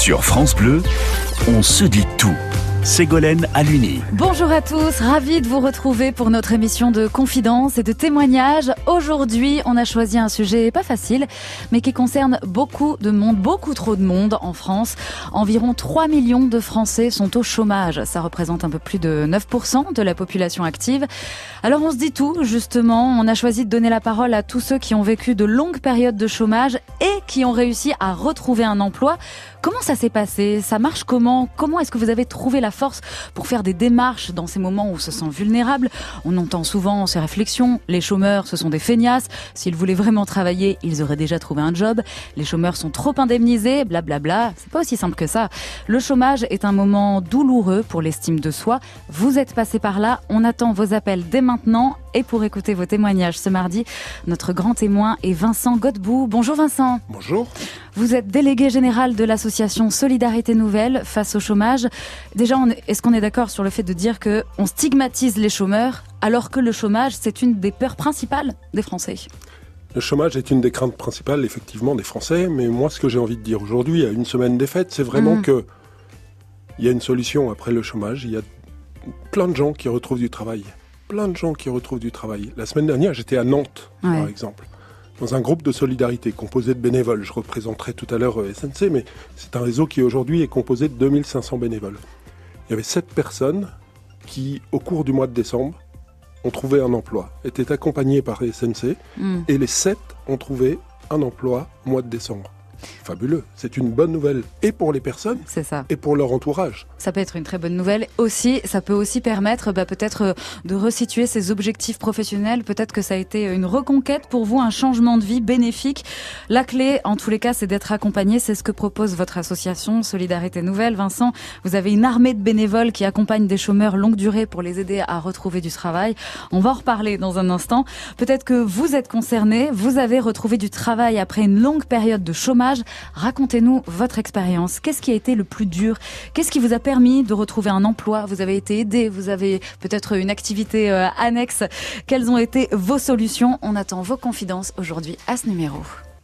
Sur France Bleu, on se dit tout. Ségolène Aluni. Bonjour à tous, ravi de vous retrouver pour notre émission de confidence et de témoignages. Aujourd'hui, on a choisi un sujet pas facile, mais qui concerne beaucoup de monde, beaucoup trop de monde en France. Environ 3 millions de Français sont au chômage. Ça représente un peu plus de 9% de la population active. Alors on se dit tout, justement. On a choisi de donner la parole à tous ceux qui ont vécu de longues périodes de chômage et qui ont réussi à retrouver un emploi. Comment ça s'est passé? Ça marche comment? Comment est-ce que vous avez trouvé la force pour faire des démarches dans ces moments où on se sent vulnérable? On entend souvent ces réflexions. Les chômeurs, ce sont des feignasses. S'ils voulaient vraiment travailler, ils auraient déjà trouvé un job. Les chômeurs sont trop indemnisés, blablabla. C'est pas aussi simple que ça. Le chômage est un moment douloureux pour l'estime de soi. Vous êtes passé par là. On attend vos appels dès maintenant. Et pour écouter vos témoignages ce mardi, notre grand témoin est Vincent Godbout. Bonjour Vincent. Bonjour. Vous êtes délégué général de l'association Solidarité Nouvelle face au chômage. Déjà, est-ce qu'on est d'accord sur le fait de dire qu'on stigmatise les chômeurs alors que le chômage, c'est une des peurs principales des Français? Le chômage est une des craintes principales, effectivement, des Français. Mais moi, ce que j'ai envie de dire aujourd'hui, à une semaine des fêtes, c'est vraiment que il y a une solution après le chômage. Il y a plein de gens qui retrouvent du travail. Plein de gens qui retrouvent du travail. La semaine dernière, j'étais à Nantes, par exemple, dans un groupe de solidarité composé de bénévoles. Je représenterai tout à l'heure SNC, mais c'est un réseau qui aujourd'hui est composé de 2500 bénévoles. Il y avait 7 personnes qui, au cours du mois de décembre, ont trouvé un emploi, étaient accompagnées par SNC, et les 7 ont trouvé un emploi au mois de décembre. Fabuleux, c'est une bonne nouvelle et pour les personnes et pour leur entourage. Ça peut être une très bonne nouvelle aussi. Ça peut aussi permettre peut-être de resituer ses objectifs professionnels. Peut-être que ça a été une reconquête pour vous, un changement de vie bénéfique. La clé, en tous les cas, c'est d'être accompagné. C'est ce que propose votre association Solidarité Nouvelle. Vincent, vous avez une armée de bénévoles qui accompagnent des chômeurs longue durée pour les aider à retrouver du travail. On va en reparler dans un instant. Peut-être que vous êtes concerné. Vous avez retrouvé du travail après une longue période de chômage. Racontez-nous votre expérience. Qu'est-ce qui a été le plus dur? Qu'est-ce qui vous a permis de retrouver un emploi? Vous avez été aidé, vous avez peut-être une activité annexe. Quelles ont été vos solutions? On attend vos confidences aujourd'hui à ce numéro.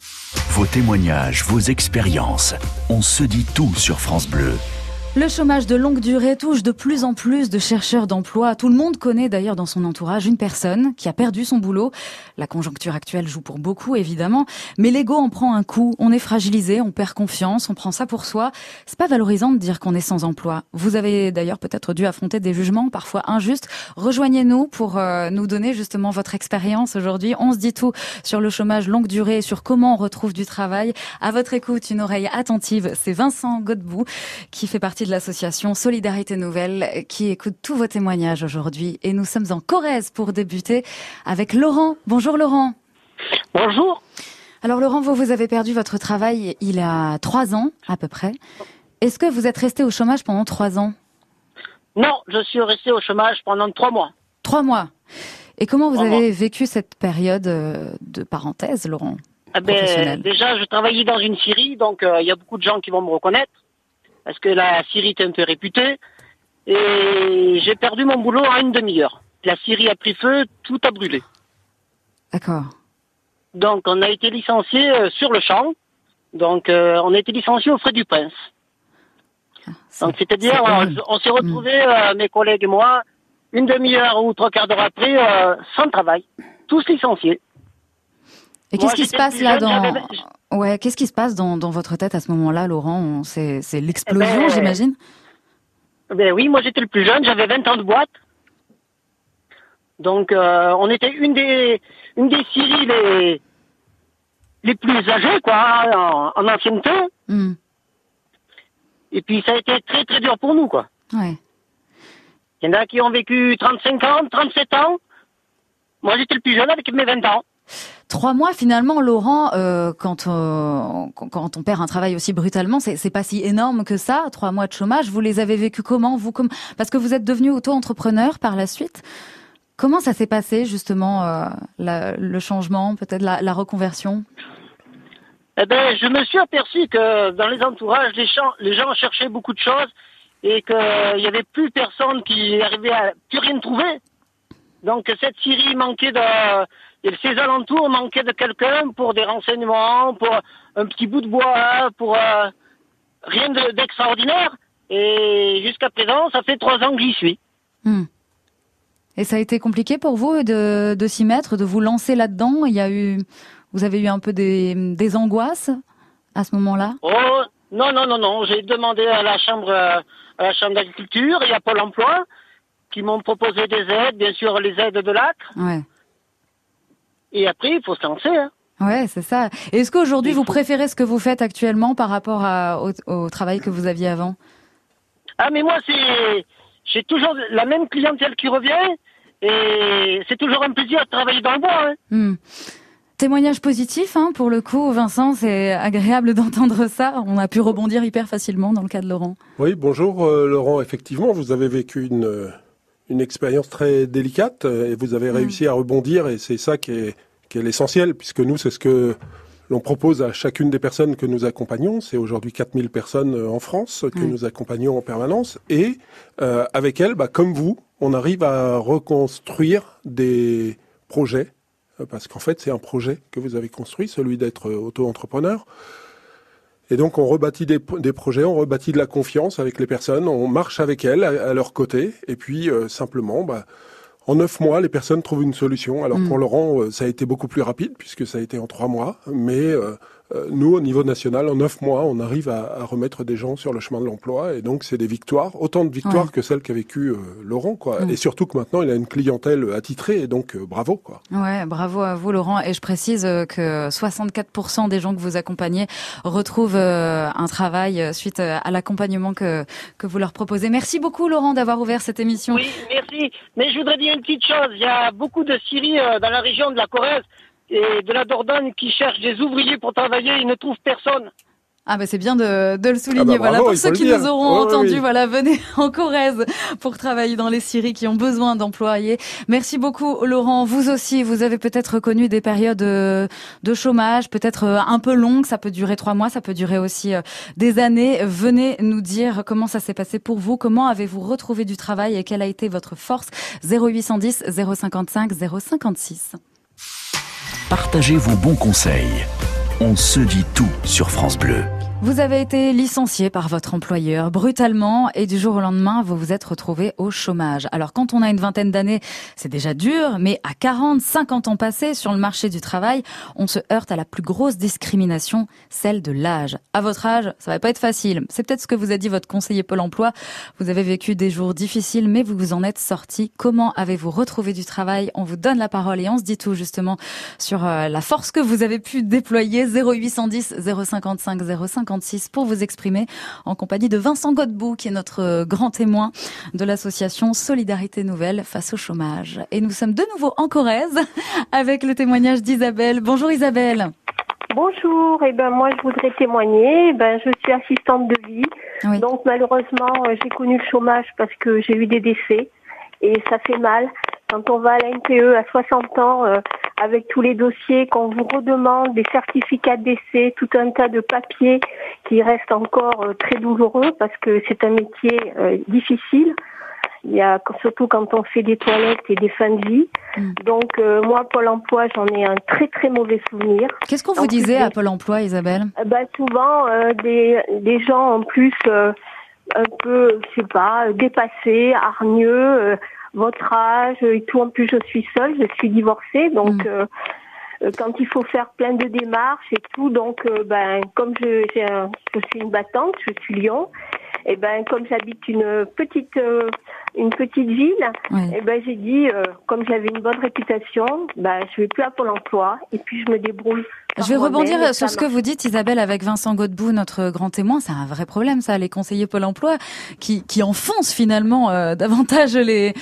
Vos témoignages, vos expériences. On se dit tout sur France Bleu. Le chômage de longue durée touche de plus en plus de chercheurs d'emploi. Tout le monde connaît d'ailleurs dans son entourage une personne qui a perdu son boulot. La conjoncture actuelle joue pour beaucoup, évidemment. Mais l'ego en prend un coup. On est fragilisé, on perd confiance, on prend ça pour soi. C'est pas valorisant de dire qu'on est sans emploi. Vous avez d'ailleurs peut-être dû affronter des jugements parfois injustes. Rejoignez-nous pour nous donner justement votre expérience aujourd'hui. On se dit tout sur le chômage longue durée et sur comment on retrouve du travail. À votre écoute, une oreille attentive. C'est Vincent Godbout qui fait partie de l'association Solidarité Nouvelle qui écoute tous vos témoignages aujourd'hui. Et nous sommes en Corrèze pour débuter avec Laurent. Bonjour Laurent. Bonjour. Alors Laurent, vous avez perdu votre travail il y a 3 ans à peu près. Est-ce que vous êtes resté au chômage pendant 3 ans? Non, je suis resté au chômage pendant 3 mois. 3 mois. Et comment vous avez vécu cette période de parenthèse, Laurent? Déjà, je travaillais dans une scierie, donc il y a beaucoup de gens qui vont me reconnaître. Parce que la scierie est un peu réputée. Et j'ai perdu mon boulot en une demi-heure. La scierie a pris feu, tout a brûlé. D'accord. Donc on a été licenciés sur le champ. Donc on a été licenciés aux frais du prince. Donc c'est-à-dire, on s'est retrouvés, mes collègues et moi, une demi-heure ou 3/4 d'heure après, sans travail. Tous licenciés. Et qu'est-ce qui se passe là qu'est-ce qui se passe dans votre tête à ce moment-là, Laurent? C'est l'explosion, j'imagine? Oui, moi j'étais le plus jeune, j'avais 20 ans de boîte. Donc on était une des scieries les plus âgées, quoi, en ancienneté. Et puis ça a été très très dur pour nous, quoi. Ouais. Il y en a qui ont vécu 35 ans, 37 ans. Moi j'étais le plus jeune avec mes 20 ans. 3 mois finalement, Laurent, quand on perd un travail aussi brutalement, c'est pas si énorme que ça. 3 mois de chômage, vous les avez vécus comment, parce que vous êtes devenu auto-entrepreneur par la suite. Comment ça s'est passé justement le changement, peut-être la reconversion? Je me suis aperçu que dans les entourages, les gens cherchaient beaucoup de choses et qu'il y avait plus personne qui arrivait à plus rien trouver. Donc cette scierie manquait et ses alentours manquaient de quelqu'un pour des renseignements, pour un petit bout de bois, pour rien d'extraordinaire. Et jusqu'à présent, ça fait 3 ans que j'y suis. Et ça a été compliqué pour vous de s'y mettre, de vous lancer là-dedans? Vous avez eu un peu des angoisses à ce moment-là? Oh, non. J'ai demandé à la chambre d'agriculture et à Pôle emploi qui m'ont proposé des aides, bien sûr les aides de l'ACRE. Ouais. Et après, il faut se lancer. Hein. Ouais, c'est ça. Et est-ce qu'aujourd'hui, vous préférez ce que vous faites actuellement par rapport au travail que vous aviez avant? Ah, mais moi, j'ai toujours la même clientèle qui revient et c'est toujours un plaisir de travailler dans le bois. Hein. Témoignage positif, pour le coup, Vincent, c'est agréable d'entendre ça. On a pu rebondir hyper facilement dans le cas de Laurent. Oui, bonjour Laurent. Effectivement, vous avez vécu une expérience très délicate et vous avez réussi à rebondir et c'est ça qui est l'essentiel puisque nous, c'est ce que l'on propose à chacune des personnes que nous accompagnons. C'est aujourd'hui 4000 personnes en France que nous accompagnons en permanence et avec elles, comme vous, on arrive à reconstruire des projets parce qu'en fait, c'est un projet que vous avez construit, celui d'être auto-entrepreneur. Et donc, on rebâtit des projets, on rebâtit de la confiance avec les personnes, on marche avec elles, à leur côté. Et puis, simplement, en 9 mois, les personnes trouvent une solution. Alors, pour Laurent, ça a été beaucoup plus rapide, puisque ça a été en 3 mois. Mais nous, au niveau national, en 9 mois, on arrive à remettre des gens sur le chemin de l'emploi. Et donc, c'est des victoires, autant de victoires que celles qu'a vécues Laurent, quoi. Et surtout que maintenant, il a une clientèle attitrée. Et donc, bravo, quoi. Ouais, bravo à vous, Laurent. Et je précise que 64% des gens que vous accompagnez retrouvent un travail suite à l'accompagnement que vous leur proposez. Merci beaucoup, Laurent, d'avoir ouvert cette émission. Oui, merci. Mais je voudrais dire une petite chose. Il y a beaucoup de Syries dans la région de la Corrèze et de la Dordogne qui cherchent des ouvriers pour travailler, ils ne trouvent personne. Ah c'est bien de le souligner. Bravo, pour ceux qui nous auront entendus, oui. Venez en Corrèze pour travailler dans les scieries qui ont besoin d'employés. Merci beaucoup, Laurent. Vous aussi, vous avez peut-être connu des périodes de chômage, peut-être un peu longues. Ça peut durer 3 mois, ça peut durer aussi des années. Venez nous dire comment ça s'est passé pour vous, comment avez-vous retrouvé du travail et quelle a été votre force. 0810 055 056. Partagez vos bons conseils. On se dit tout sur France Bleu. Vous avez été licencié par votre employeur brutalement et du jour au lendemain, vous vous êtes retrouvé au chômage. Alors quand on a une vingtaine d'années, c'est déjà dur, mais à 40, 50 ans passés sur le marché du travail, on se heurte à la plus grosse discrimination, celle de l'âge. À votre âge, ça va pas être facile. C'est peut-être ce que vous a dit votre conseiller Pôle emploi. Vous avez vécu des jours difficiles, mais vous vous en êtes sorti. Comment avez-vous retrouvé du travail? On vous donne la parole et on se dit tout justement sur la force que vous avez pu déployer. 0810 055 056 pour vous exprimer en compagnie de Vincent Godbout qui est notre grand témoin de l'association Solidarité Nouvelle face au chômage. Et nous sommes de nouveau en Corrèze avec le témoignage d'Isabelle. Bonjour Isabelle. Bonjour, moi je voudrais témoigner. Je suis assistante de vie. Oui. Donc malheureusement j'ai connu le chômage parce que j'ai eu des décès et ça fait mal. Quand on va à la NPE à 60 ans, avec tous les dossiers qu'on vous redemande, des certificats de décès, tout un tas de papiers qui restent encore très douloureux parce que c'est un métier difficile. Il y a surtout quand on fait des toilettes et des fins de vie. Donc moi, Pôle emploi, j'en ai un très très mauvais souvenir. Qu'est-ce qu'on vous disait à Pôle emploi, Isabelle? Souvent des gens en plus un peu, je sais pas, dépassés, hargneux. Votre âge et tout. En plus, je suis seule, je suis divorcée, donc quand il faut faire plein de démarches et tout, donc comme je suis une battante, je suis Lyon, et comme j'habite une petite ville, oui. J'ai dit comme j'avais une bonne réputation, je vais plus à Pôle emploi et puis je me débrouille. Je vais rebondir sur ce que vous dites, Isabelle, avec Vincent Godbout, notre grand témoin. C'est un vrai problème, ça, les conseillers Pôle emploi qui enfoncent finalement davantage les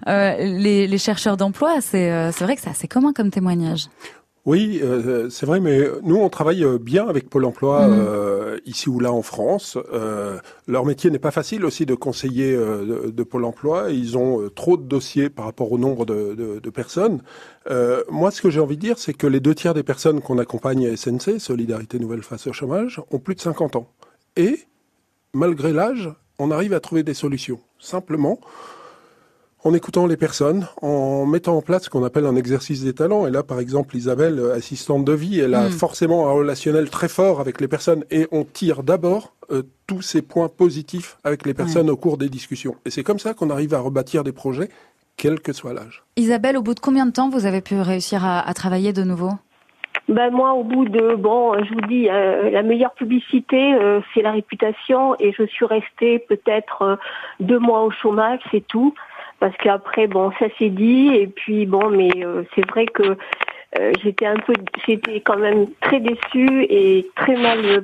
chercheurs d'emploi. C'est vrai que c'est assez commun comme témoignage. Oui, c'est vrai, mais nous, on travaille bien avec Pôle emploi ici ou là en France. Leur métier n'est pas facile aussi de conseiller de Pôle emploi. Ils ont trop de dossiers par rapport au nombre de personnes. Moi, ce que j'ai envie de dire, c'est que les 2 tiers des personnes qu'on accompagne à SNC, Solidarité Nouvelle face au chômage, ont plus de 50 ans. Et, malgré l'âge, on arrive à trouver des solutions. Simplement, En écoutant les personnes, en mettant en place ce qu'on appelle un exercice des talents. Et là, par exemple, Isabelle, assistante de vie, elle a forcément un relationnel très fort avec les personnes. Et on tire d'abord tous ces points positifs avec les personnes au cours des discussions. Et c'est comme ça qu'on arrive à rebâtir des projets, quel que soit l'âge. Isabelle, au bout de combien de temps vous avez pu réussir à travailler de nouveau ? Moi, au bout de, je vous dis, la meilleure publicité, c'est la réputation, et je suis restée peut-être 2 mois au chômage, c'est tout, parce qu'après, ça s'est dit, et puis mais c'est vrai que j'étais quand même très déçue et très mal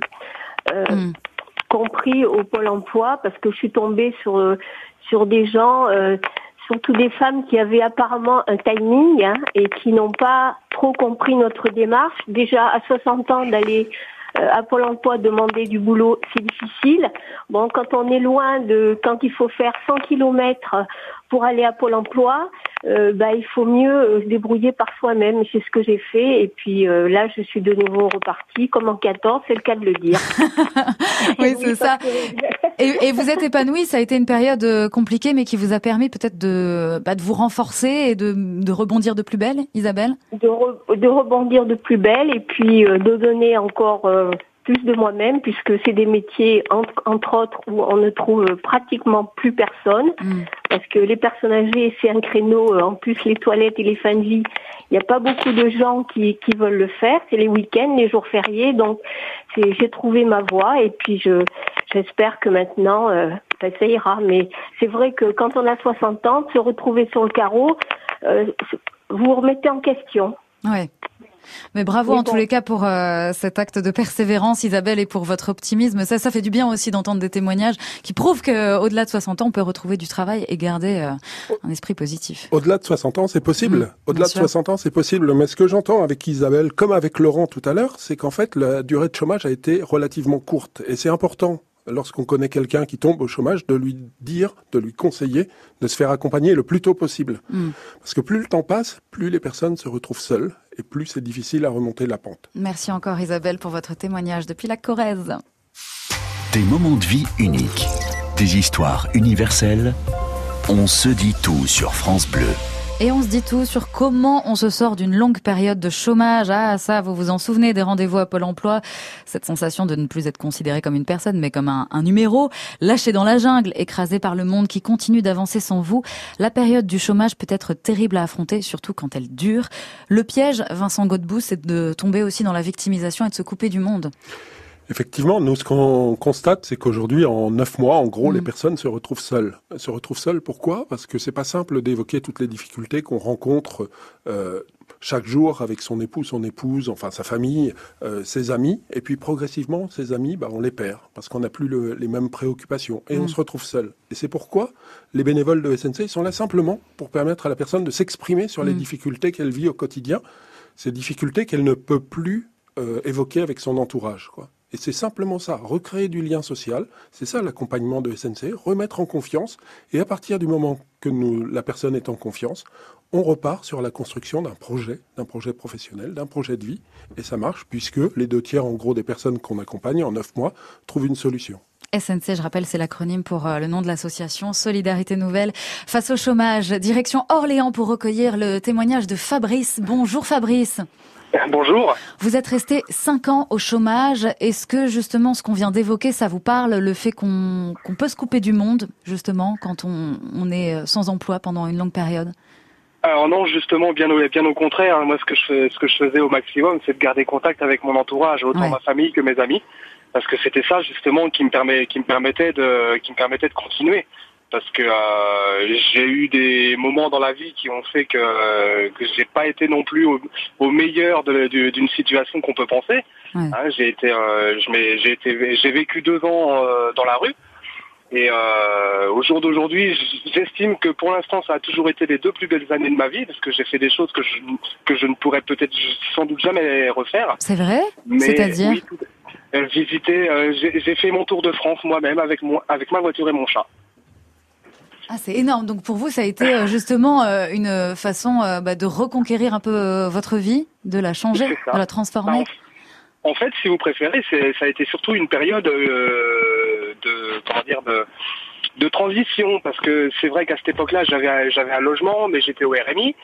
compris au Pôle emploi, parce que je suis tombée sur des gens, surtout des femmes qui avaient apparemment un timing et qui n'ont pas trop compris notre démarche. Déjà, à 60 ans, d'aller à Pôle emploi demander du boulot, c'est difficile. Quand on est loin quand il faut faire 100 kilomètres pour aller à Pôle emploi, il faut mieux se débrouiller par soi-même. C'est ce que j'ai fait. Et puis là, je suis de nouveau repartie, comme en 14, c'est le cas de le dire. Oui, c'est ça. Et vous êtes épanouie, ça a été une période compliquée, mais qui vous a permis peut-être de vous renforcer et de rebondir de plus belle, Isabelle ? De rebondir de plus belle, et puis de donner encore plus de moi-même, puisque c'est des métiers, entre autres, où on ne trouve pratiquement plus personne, parce que les personnes âgées, c'est un créneau, en plus les toilettes et les fins de vie, il n'y a pas beaucoup de gens qui veulent le faire, c'est les week-ends, les jours fériés, donc j'ai trouvé ma voie, et puis j'espère que maintenant, ça ira. Mais c'est vrai que quand on a 60 ans, se retrouver sur le carreau, vous vous remettez en question. Ouais. Mais bravo en tous les cas pour cet acte de persévérance, Isabelle, et pour votre optimisme. Ça fait du bien aussi d'entendre des témoignages qui prouvent qu'au-delà de 60 ans, on peut retrouver du travail et garder un esprit positif. Au-delà de 60 ans, c'est possible. Au-delà de 60 ans, c'est possible. Mais ce que j'entends avec Isabelle, comme avec Laurent tout à l'heure, c'est qu'en fait, la durée de chômage a été relativement courte. Et c'est important, lorsqu'on connaît quelqu'un qui tombe au chômage, de lui dire, de lui conseiller, de se faire accompagner le plus tôt possible. Parce que plus le temps passe, plus les personnes se retrouvent seules et plus c'est difficile à remonter la pente. Merci encore Isabelle pour votre témoignage depuis la Corrèze. Des moments de vie uniques, des histoires universelles. On se dit tout sur France Bleu. Et on se dit tout sur comment on se sort d'une longue période de chômage. Ah, ça, vous vous en souvenez des rendez-vous à Pôle emploi. Cette sensation de ne plus être considéré comme une personne, mais comme un numéro. Lâché dans la jungle, écrasé par le monde qui continue d'avancer sans vous. La période du chômage peut être terrible à affronter, surtout quand elle dure. Le piège, Vincent Godbout, c'est de tomber aussi dans la victimisation et de se couper du monde. Effectivement, nous, ce qu'on constate, c'est qu'aujourd'hui, en 9 mois, en gros, les personnes se retrouvent seules. Elles se retrouvent seules, pourquoi ? Parce que c'est pas simple d'évoquer toutes les difficultés qu'on rencontre chaque jour avec son époux, son épouse, enfin sa famille, ses amis. Et puis progressivement, ces amis, on les perd parce qu'on n'a plus les mêmes préoccupations et on se retrouve seul. Et c'est pourquoi les bénévoles de SNC sont là simplement pour permettre à la personne de s'exprimer sur les difficultés qu'elle vit au quotidien, ces difficultés qu'elle ne peut plus évoquer avec son entourage, quoi. Et c'est simplement ça, recréer du lien social, c'est ça l'accompagnement de SNC, remettre en confiance, et à partir du moment que la personne est en confiance, on repart sur la construction d'un projet professionnel, d'un projet de vie, et ça marche puisque les 2/3 en gros des personnes qu'on accompagne en 9 mois trouvent une solution. SNC, je rappelle, c'est l'acronyme pour le nom de l'association Solidarité Nouvelle face au chômage. Direction Orléans pour recueillir le témoignage de Fabrice. Bonjour Fabrice. Bonjour. Vous êtes resté 5 ans au chômage. Est-ce que justement ce qu'on vient d'évoquer, ça vous parle, le fait qu'on peut se couper du monde, justement, quand on est sans emploi pendant une longue période ? Alors non, justement, bien au contraire. Moi, ce que je faisais au maximum, c'est de garder contact avec mon entourage, autant ma famille que mes amis, parce que c'était ça justement qui me permettait de continuer. Parce que j'ai eu des moments dans la vie qui ont fait que j'ai pas été non plus au meilleur d'une situation qu'on peut penser. Ouais. Hein, j'ai vécu 2 ans dans la rue. Et au jour d'aujourd'hui, j'estime que pour l'instant, ça a toujours été les 2 plus belles années de ma vie, parce que j'ai fait des choses que je ne pourrais peut-être sans doute jamais refaire. C'est vrai ? C'est-à-dire j'ai fait mon tour de France moi-même avec ma voiture et mon chat. Ah, c'est énorme. Donc pour vous, ça a été justement une façon de reconquérir un peu votre vie, de la changer, de la transformer. En fait, si vous préférez, ça a été surtout une période de transition, parce que c'est vrai qu'à cette époque-là, j'avais un logement, mais j'étais au RMI.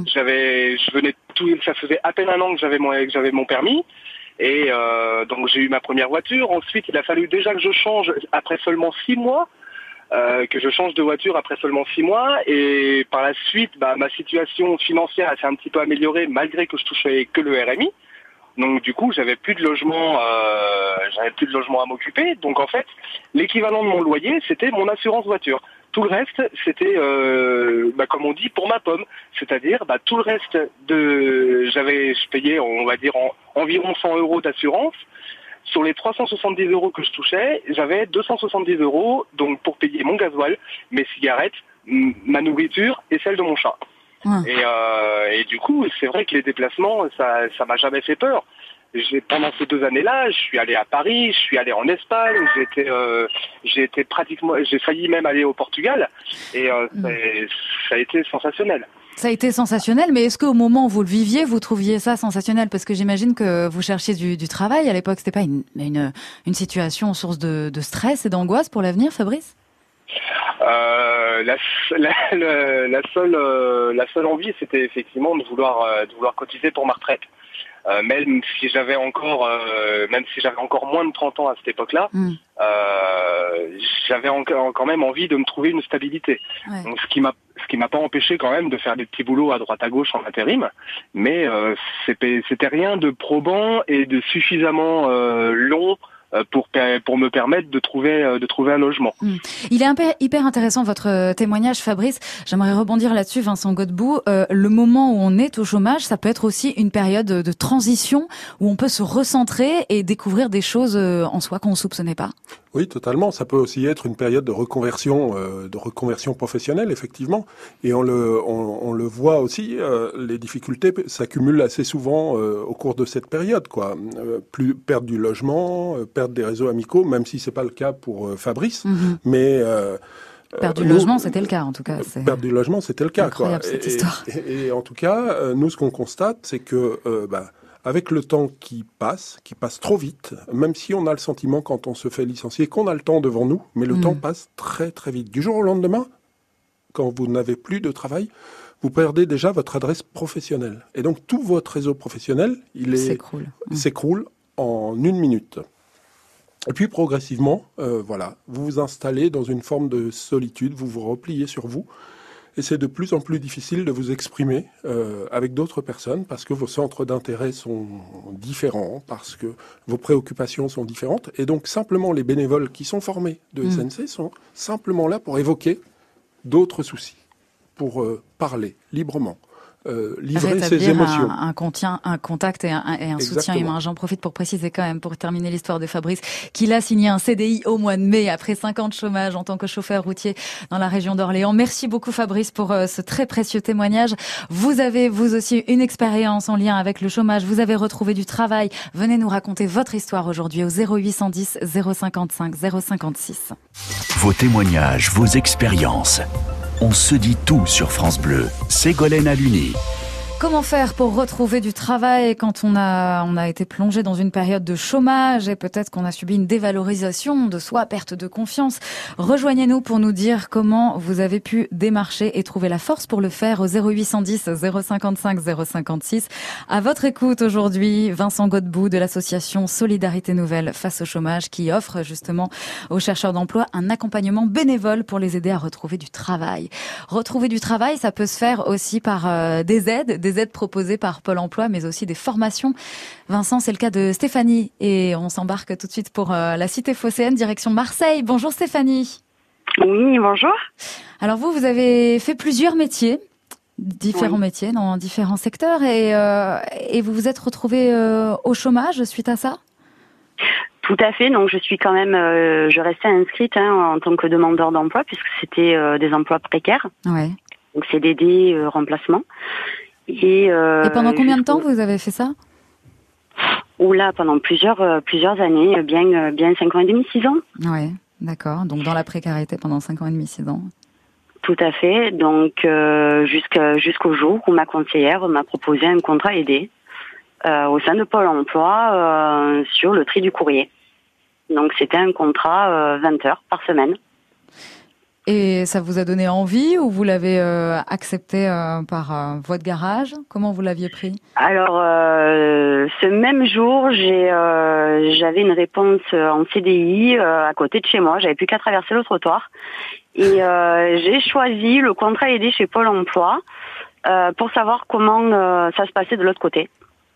Ça faisait à peine un an que j'avais mon permis. Et donc j'ai eu ma première voiture. Ensuite, il a fallu déjà que je change après seulement 6 mois. De voiture après seulement 6 mois, et par la suite, ma situation financière s'est un petit peu améliorée malgré que je touchais que le RMI. Donc du coup, j'avais plus de logement à m'occuper. Donc en fait, l'équivalent de mon loyer, c'était mon assurance voiture. Tout le reste, c'était, comme on dit, pour ma pomme. C'est-à-dire, tout le reste je payais, on va dire, environ 100 € d'assurance. Sur les 370 € que je touchais, j'avais 270 € donc pour payer mon gasoil, mes cigarettes, ma nourriture et celle de mon chat. Et du coup, c'est vrai que les déplacements, ça m'a jamais fait peur. Pendant ces 2 années-là, je suis allé à Paris, je suis allé en Espagne, j'ai failli même aller au Portugal, et ça a été sensationnel. Ça a été sensationnel, mais est-ce qu'au moment où vous le viviez, vous trouviez ça sensationnel? Parce que j'imagine que vous cherchiez du travail. À l'époque, c'était pas une situation source de stress et d'angoisse pour l'avenir, Fabrice? La seule envie, c'était effectivement de vouloir cotiser pour ma retraite. Même si j'avais encore moins de 30 ans à cette époque-là, j'avais quand même envie de me trouver une stabilité. Ouais. Donc ce qui m'a pas empêché quand même de faire des petits boulots à droite à gauche en intérim, mais c'était rien de probant et de suffisamment long pour me permettre de trouver un logement. Il est hyper intéressant votre témoignage, Fabrice. J'aimerais rebondir là-dessus, Vincent Godbout. Le moment où on est au chômage, ça peut être aussi une période de transition où on peut se recentrer et découvrir des choses en soi qu'on ne soupçonnait pas. Oui, totalement. Ça peut aussi être une période de reconversion professionnelle, effectivement. Et on le voit aussi, les difficultés s'accumulent assez souvent au cours de cette période, quoi. Perte du logement, perte des réseaux amicaux, même si c'est pas le cas pour Fabrice, mais perte du logement, c'était le cas, en tout cas. Perte du logement, c'était le cas, incroyable, quoi. Cette histoire. Et en tout cas, nous, ce qu'on constate, c'est que avec le temps qui passe trop vite, même si on a le sentiment quand on se fait licencier qu'on a le temps devant nous, mais le temps passe très très vite. Du jour au lendemain, quand vous n'avez plus de travail, vous perdez déjà votre adresse professionnelle. Et donc tout votre réseau professionnel, s'écroule en 1 minute. Et puis progressivement, vous vous installez dans une forme de solitude, vous vous repliez sur vous. Et c'est de plus en plus difficile de vous exprimer avec d'autres personnes parce que vos centres d'intérêt sont différents, parce que vos préoccupations sont différentes. Et donc simplement les bénévoles qui sont formés de SNC sont simplement là pour évoquer d'autres soucis, pour parler librement. Livrer ses émotions. Un contact et un soutien humain. J'en profite pour préciser quand même, pour terminer l'histoire de Fabrice, qu'il a signé un CDI au mois de mai après 5 ans de chômage en tant que chauffeur routier dans la région d'Orléans. Merci beaucoup Fabrice pour ce très précieux témoignage. Vous avez vous aussi une expérience en lien avec le chômage. Vous avez retrouvé du travail. Venez nous raconter votre histoire aujourd'hui au 0810 055 056. Vos témoignages, vos expériences. On se dit tout sur France Bleu. Ségolène Aluni. Comment faire pour retrouver du travail quand on a été plongé dans une période de chômage et peut-être qu'on a subi une dévalorisation de soi, perte de confiance? Rejoignez-nous pour nous dire comment vous avez pu démarcher et trouver la force pour le faire au 0810 055 056. À votre écoute aujourd'hui, Vincent Godbout de l'association Solidarité Nouvelle face au chômage qui offre justement aux chercheurs d'emploi un accompagnement bénévole pour les aider à retrouver du travail. Retrouver du travail, ça peut se faire aussi par des aides proposées par Pôle emploi, mais aussi des formations. Vincent, c'est le cas de Stéphanie et on s'embarque tout de suite pour la cité phocéenne, direction Marseille. Bonjour Stéphanie. Oui, bonjour. Alors vous avez fait plusieurs métiers, différents métiers dans différents secteurs et vous vous êtes retrouvée au chômage suite à ça? Tout à fait. Donc je suis quand même, je restais inscrite en tant que demandeur d'emploi puisque c'était des emplois précaires. Ouais. Donc CDD, remplacement. Et pendant combien de temps vous avez fait ça? Oula, pendant plusieurs années, bien 5 ans et demi, 6 ans. Ouais, d'accord. Donc dans la précarité pendant 5 ans et demi, 6 ans. Tout à fait. Donc jusqu'au jour où ma conseillère m'a proposé un contrat aidé au sein de Pôle emploi sur le tri du courrier. Donc c'était un contrat 20 heures par semaine. Et ça vous a donné envie ou vous l'avez accepté par voie de garage? Comment vous l'aviez pris? Alors, ce même jour, j'avais une réponse en CDI à côté de chez moi. J'avais plus qu'à traverser le trottoir. Et j'ai choisi le contrat aidé chez Pôle emploi pour savoir comment ça se passait de l'autre côté.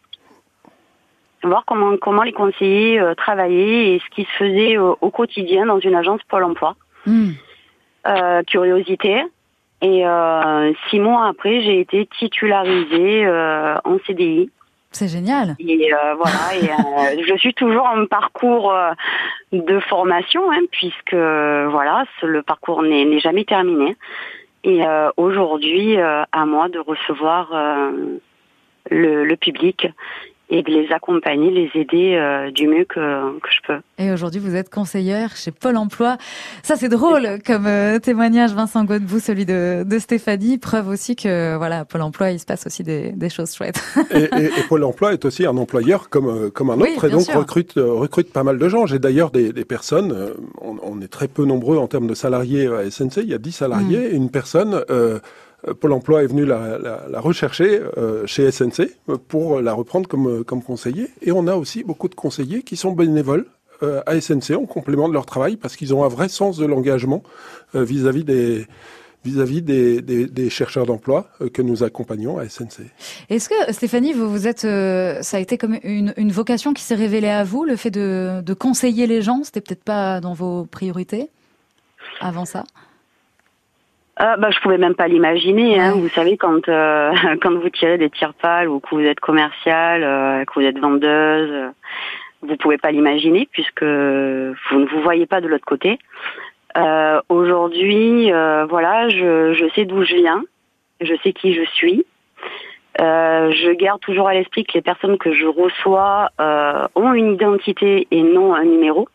Voir comment les conseillers travaillaient et ce qui se faisait au quotidien dans une agence Pôle emploi. Curiosité. Et 6 mois après, j'ai été titularisée en CDI. C'est génial. Et voilà. Et je suis toujours en parcours de formation, puisque voilà, le parcours n'est jamais terminé. Et aujourd'hui, à moi de recevoir le public et de les accompagner, les aider du mieux que je peux. Et aujourd'hui, vous êtes conseillère chez Pôle emploi. Ça, c'est drôle comme témoignage, Vincent Godbout, celui de Stéphanie. Preuve aussi que, voilà, Pôle emploi, il se passe aussi des choses chouettes. Et Pôle emploi est aussi un employeur comme un autre, et donc recrute pas mal de gens. J'ai d'ailleurs des personnes, on est très peu nombreux en termes de salariés à SNC, il y a 10 salariés, et une personne... Pôle emploi est venu la rechercher chez SNC pour la reprendre comme conseiller. Et on a aussi beaucoup de conseillers qui sont bénévoles à SNC en complément de leur travail parce qu'ils ont un vrai sens de l'engagement vis-à-vis des chercheurs d'emploi que nous accompagnons à SNC. Est-ce que, Stéphanie, vous êtes, ça a été comme une vocation qui s'est révélée à vous, le fait de conseiller les gens? C'était peut-être pas dans vos priorités avant ça? Je pouvais même pas l'imaginer. Vous savez, quand vous tirez des tire-pales ou que vous êtes commercial, que vous êtes vendeuse, vous pouvez pas l'imaginer puisque vous ne vous voyez pas de l'autre côté. Aujourd'hui, voilà, je sais d'où je viens, je sais qui je suis. Je garde toujours à l'esprit que les personnes que je reçois ont une identité et non un numéro.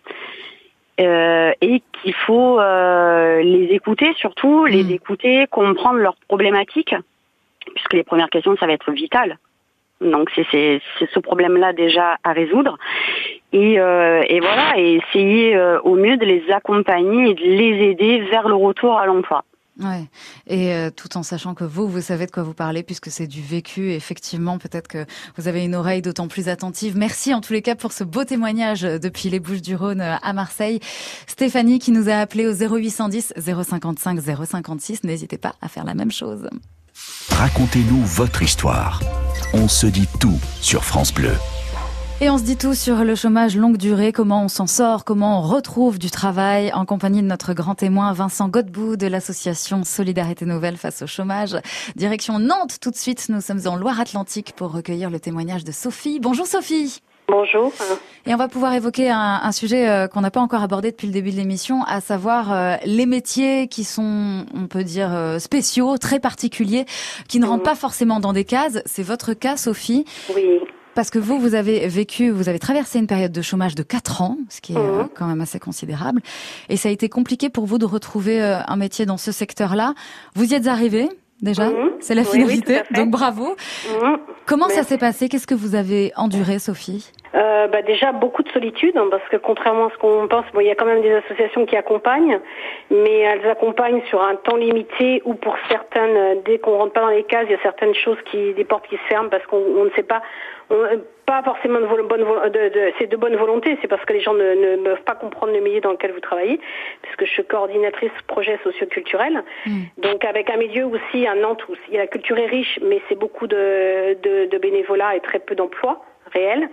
Et qu'il faut les écouter, surtout les écouter, comprendre leurs problématiques, puisque les premières questions, ça va être vital. Donc c'est ce problème-là déjà à résoudre, et voilà, et essayer au mieux de les accompagner et de les aider vers le retour à l'emploi. Ouais. Et tout en sachant que vous savez de quoi vous parlez puisque c'est du vécu. Effectivement, peut-être que vous avez une oreille d'autant plus attentive. Merci en tous les cas pour ce beau témoignage depuis les Bouches-du-Rhône à Marseille. Stéphanie qui nous a appelé au 0810 055 056. N'hésitez pas à faire la même chose. Racontez-nous votre histoire. On se dit tout sur France Bleu. Et on se dit tout sur le chômage longue durée, comment on s'en sort, comment on retrouve du travail, en compagnie de notre grand témoin Vincent Godbout de l'association Solidarité Nouvelle face au chômage. Direction Nantes tout de suite, nous sommes en Loire-Atlantique pour recueillir le témoignage de Sophie. Bonjour Sophie. Bonjour. Et on va pouvoir évoquer un sujet qu'on n'a pas encore abordé depuis le début de l'émission, à savoir les métiers qui sont, on peut dire, spéciaux, très particuliers, qui ne rentrent pas forcément dans des cases. C'est votre cas, Sophie. Oui. Parce que vous avez traversé une période de chômage de 4 ans, ce qui est quand même assez considérable. Et ça a été compliqué pour vous de retrouver un métier dans ce secteur-là. Vous y êtes arrivé, déjà. C'est la finalité. Oui, donc bravo. Comment ça s'est passé? Qu'est-ce que vous avez enduré, Sophie? Déjà beaucoup de solitude, parce que contrairement à ce qu'on pense, il y a quand même des associations qui accompagnent, mais elles accompagnent sur un temps limité ou pour certaines, dès qu'on rentre pas dans les cases, il y a certaines choses des portes qui se ferment parce qu'on ne sait pas, pas forcément c'est de bonne volonté, c'est parce que les gens ne peuvent pas comprendre le milieu dans lequel vous travaillez, puisque je suis coordinatrice projet socio-culturel. Donc avec un milieu aussi à Nantes où la culture est riche, mais c'est beaucoup de bénévolat et très peu d'emplois réels.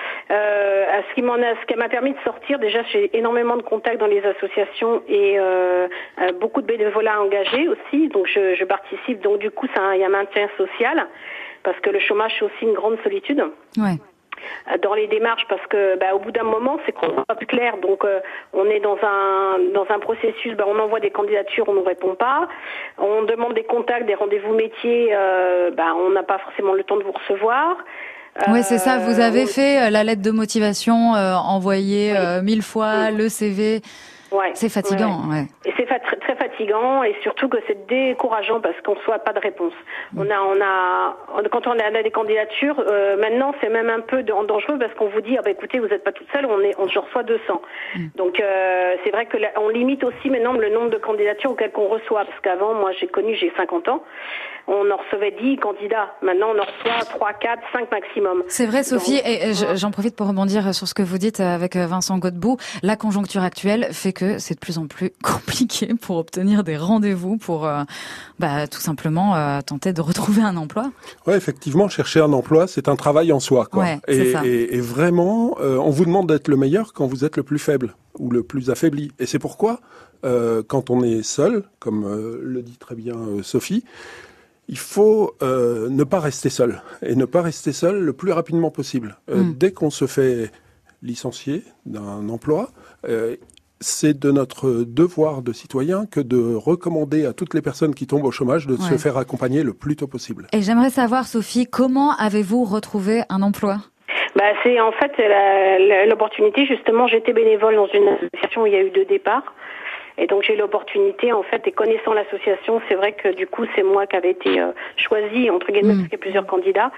Ce qui m'a permis de sortir, déjà j'ai énormément de contacts dans les associations et beaucoup de bénévolat engagé aussi, donc je participe, donc du coup il y a un maintien social parce que le chômage c'est aussi une grande solitude. Ouais. Dans les démarches parce que au bout d'un moment c'est qu'on n'est pas plus clair, donc on est dans un processus, on envoie des candidatures, on ne répond pas, on demande des contacts, des rendez-vous métiers, on n'a pas forcément le temps de vous recevoir. Oui, c'est ça. Vous avez fait la lettre de motivation envoyée 1000 fois, le CV. Ouais. C'est fatigant, ouais. Et c'est très fatigant, et surtout que c'est décourageant parce qu'on ne reçoit pas de réponse. Quand on a des candidatures, maintenant c'est même un peu dangereux parce qu'on vous dit, écoutez, vous n'êtes pas toute seule, je reçois 200. Donc c'est vrai que on limite aussi maintenant le nombre de candidatures auxquelles qu'on reçoit, parce qu'avant, moi j'ai 50 ans, on en recevait 10 candidats. Maintenant on en reçoit 3, 4, 5 maximum. C'est vrai, Sophie, et j'en profite pour rebondir sur ce que vous dites avec Vincent Godbout. La conjoncture actuelle fait que c'est de plus en plus compliqué pour obtenir des rendez-vous, pour tout simplement tenter de retrouver un emploi. Ouais, effectivement, chercher un emploi, c'est un travail en soi, quoi. Ouais, c'est ça. Et vraiment, on vous demande d'être le meilleur quand vous êtes le plus faible ou le plus affaibli. Et c'est pourquoi, quand on est seul, comme le dit très bien Sophie, il faut ne pas rester seul. Et ne pas rester seul le plus rapidement possible. Dès qu'on se fait licencier d'un emploi, c'est de notre devoir de citoyen que de recommander à toutes les personnes qui tombent au chômage de se faire accompagner le plus tôt possible. Et j'aimerais savoir, Sophie, comment avez-vous retrouvé un emploi ? C'est en fait l'opportunité, justement, j'étais bénévole dans une association où il y a eu 2 départs. Et donc j'ai eu l'opportunité, en fait, et connaissant l'association, c'est vrai que du coup c'est moi qui avais été choisie, entre guillemets, parce qu'il y a plusieurs candidats.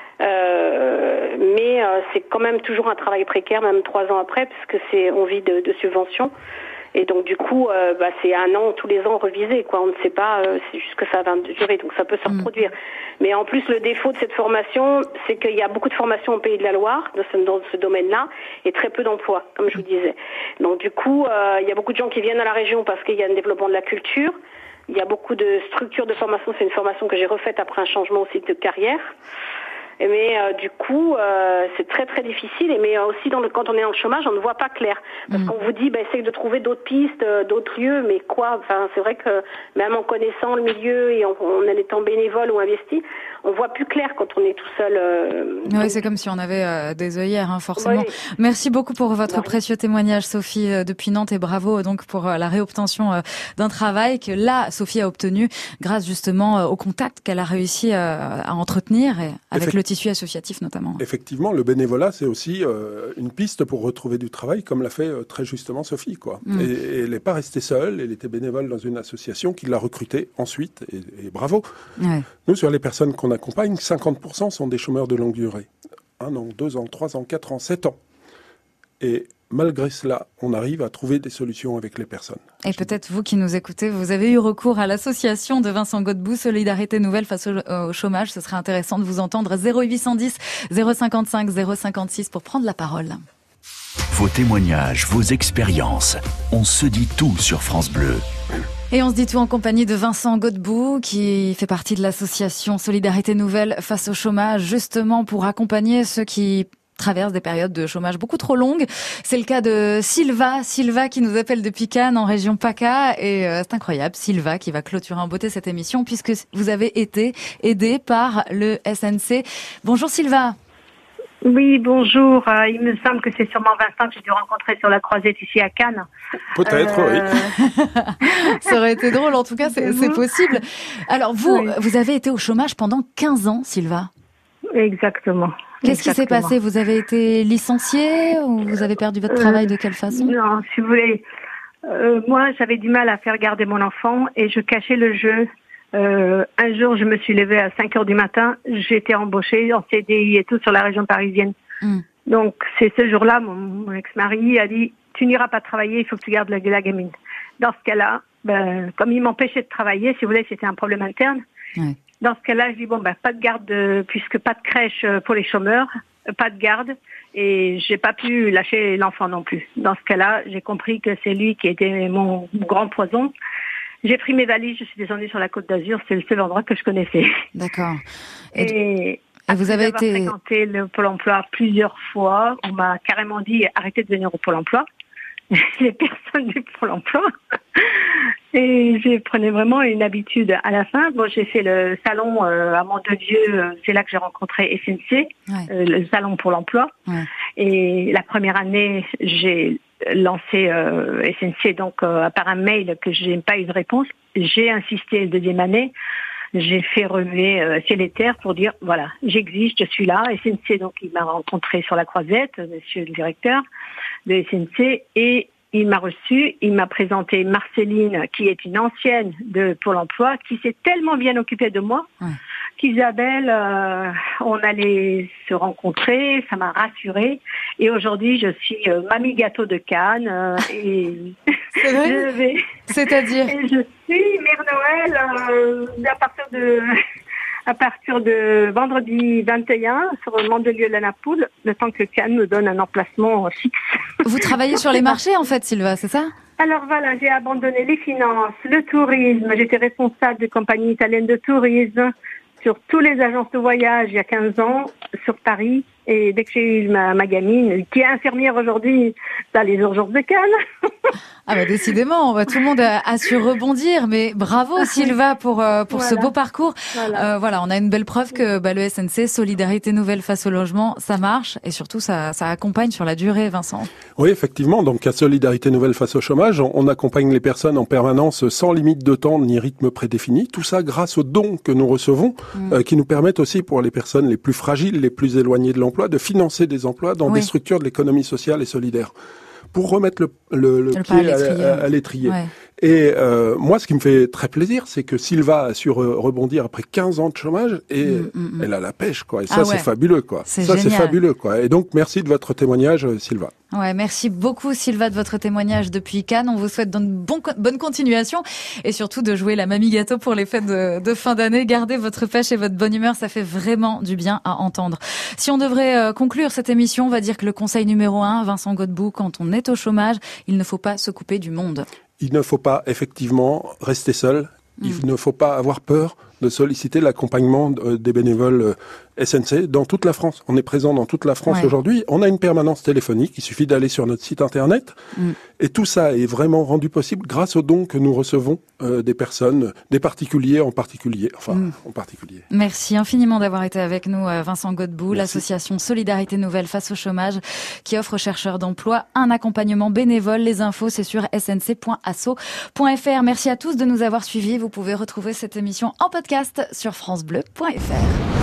Mais c'est quand même toujours un travail précaire, même 3 ans après, puisque on vit de subventions. Et donc du coup, c'est 1 an tous les ans revisé, quoi. On ne sait pas, c'est juste que ça va durer, donc ça peut se reproduire. Mais en plus, le défaut de cette formation, c'est qu'il y a beaucoup de formations au Pays de la Loire dans ce domaine-là, et très peu d'emplois, comme je vous disais. Donc du coup, il y a beaucoup de gens qui viennent à la région parce qu'il y a un développement de la culture. Il y a beaucoup de structures de formation. C'est une formation que j'ai refaite après un changement aussi de carrière. Mais du coup, c'est très très difficile. Mais aussi quand on est en chômage, on ne voit pas clair, parce qu'on vous dit, essaye de trouver d'autres pistes, d'autres lieux. Mais quoi ? Enfin, c'est vrai que même en connaissant le milieu et en étant bénévole ou investi, on voit plus clair quand on est tout seul. Oui, c'est comme si on avait des œillères, forcément. Oui. Merci beaucoup pour votre précieux témoignage, Sophie, depuis Nantes, et bravo donc pour la réobtention d'un travail que là, Sophie a obtenu grâce justement au contact qu'elle a réussi à entretenir avec le tissu associatif notamment. Effectivement, le bénévolat, c'est aussi une piste pour retrouver du travail, comme l'a fait très justement Sophie, quoi. Et elle n'est pas restée seule, elle était bénévole dans une association qui l'a recrutée ensuite, et bravo. Ouais. Nous, sur les personnes qu'on accompagne, 50% sont des chômeurs de longue durée. 1 an, 2 ans, 3 ans, 4 ans, 7 ans. Et malgré cela, on arrive à trouver des solutions avec les personnes. Et peut-être vous qui nous écoutez, vous avez eu recours à l'association de Vincent Godbout, Solidarité Nouvelle face au chômage. Ce serait intéressant de vous entendre. 0810 055 056 pour prendre la parole. Vos témoignages, vos expériences. On se dit tout sur France Bleu. Et on se dit tout en compagnie de Vincent Godbout, qui fait partie de l'association Solidarité Nouvelle face au chômage, justement pour accompagner ceux qui traversent des périodes de chômage beaucoup trop longues. C'est le cas de Sylva qui nous appelle depuis Cannes en région PACA, et c'est incroyable, Sylva qui va clôturer en beauté cette émission puisque vous avez été aidé par le SNC. Bonjour Sylva. Oui, bonjour. Il me semble que c'est sûrement Vincent que j'ai dû rencontrer sur la croisette ici à Cannes. Peut-être, oui. Ça aurait été drôle, en tout cas, c'est possible. Alors, vous avez été au chômage pendant 15 ans, Sylva. Exactement. Qu'est-ce qui s'est passé ? Vous avez été licenciée ou vous avez perdu votre travail de quelle façon ? Non, si vous voulez, moi, j'avais du mal à faire garder mon enfant et je cachais le jeu. Un jour, je me suis levée à 5 heures du matin. J'ai été embauchée en CDI et tout sur la région parisienne. Donc, c'est ce jour-là, mon ex-mari a dit « Tu n'iras pas travailler, il faut que tu gardes la gamine. » Dans ce cas-là, comme il m'empêchait de travailler, si vous voulez, c'était un problème interne. Ouais. Dans ce cas-là, je dis pas de garde, puisque pas de crèche pour les chômeurs, pas de garde, et j'ai pas pu lâcher l'enfant non plus. Dans ce cas-là, j'ai compris que c'est lui qui était mon grand poison. J'ai pris mes valises, je suis descendue sur la Côte d'Azur, c'est le seul endroit que je connaissais. D'accord. Et vous avez été fréquenté le Pôle emploi plusieurs fois, on m'a carrément dit arrêtez de venir au Pôle emploi. Les personnes du Pôle emploi. Et j'ai prenais vraiment une habitude à la fin. Bon, j'ai fait le salon à Mandelieu, c'est là que j'ai rencontré SNC, le salon pour l'emploi. Ouais. Et la première année, j'ai lancé SNC donc par un mail que je n'ai pas eu de réponse. J'ai insisté la deuxième année. J'ai fait relever Célitaire pour dire voilà, j'existe, je suis là. SNC donc il m'a rencontré sur la croisette, monsieur le directeur de SNC, et il m'a reçu, il m'a présenté Marceline, qui est une ancienne de Pôle emploi, qui s'est tellement bien occupée de moi, qu'Isabelle, on allait se rencontrer, ça m'a rassurée. Et aujourd'hui, je suis mamie gâteau de Cannes. Et c'est vrai. C'est-à-dire et je suis Mère Noël à partir de vendredi 21 sur le Mandelieu-la-Napoule, le temps que Cannes me donne un emplacement fixe. Vous travaillez sur les marchés en fait, Sylva, c'est ça? Alors voilà, j'ai abandonné les finances, le tourisme, j'étais responsable de compagnie italienne de tourisme sur tous les agences de voyage il y a 15 ans, sur Paris. Et dès que j'ai eu ma gamine, qui est infirmière aujourd'hui dans les urgences de Cannes. Ah bah décidément, tout le monde a su rebondir, mais bravo Sylva pour ce beau parcours. Voilà, on a une belle preuve que le SNC, Solidarité Nouvelle face au logement, ça marche et surtout ça accompagne sur la durée, Vincent. Oui, effectivement, donc à Solidarité Nouvelle face au chômage, on accompagne les personnes en permanence sans limite de temps ni rythme prédéfini. Tout ça grâce aux dons que nous recevons, qui nous permettent aussi pour les personnes les plus fragiles, les plus éloignées de l'emploi, de financer des emplois dans des structures de l'économie sociale et solidaire pour remettre le pied à l'étrier. Ouais. Et moi, ce qui me fait très plaisir, c'est que Sylva a su rebondir après 15 ans de chômage et elle a la pêche, quoi. Et ça, c'est fabuleux, quoi. C'est fabuleux, quoi. Et donc, merci de votre témoignage, Sylva. Ouais, merci beaucoup, Sylva, de votre témoignage depuis Cannes. On vous souhaite bonne continuation et surtout de jouer la mamie gâteau pour les fêtes de fin d'année. Gardez votre pêche et votre bonne humeur, ça fait vraiment du bien à entendre. Si on devrait conclure cette émission, on va dire que le conseil numéro 1, Vincent Godbout, quand on est au chômage, il ne faut pas se couper du monde. Il ne faut pas, effectivement, rester seul. Il ne faut pas avoir peur de solliciter l'accompagnement des bénévoles SNC dans toute la France. On est présent dans toute la France aujourd'hui. On a une permanence téléphonique. Il suffit d'aller sur notre site internet. Et tout ça est vraiment rendu possible grâce aux dons que nous recevons des personnes, des particuliers en particulier. En particulier. Merci infiniment d'avoir été avec nous, Vincent Godbout, l'association Solidarité Nouvelle face au chômage, qui offre aux chercheurs d'emploi un accompagnement bénévole. Les infos, c'est sur snc.asso.fr. Merci à tous de nous avoir suivis. Vous pouvez retrouver cette émission en podcast sur francebleu.fr.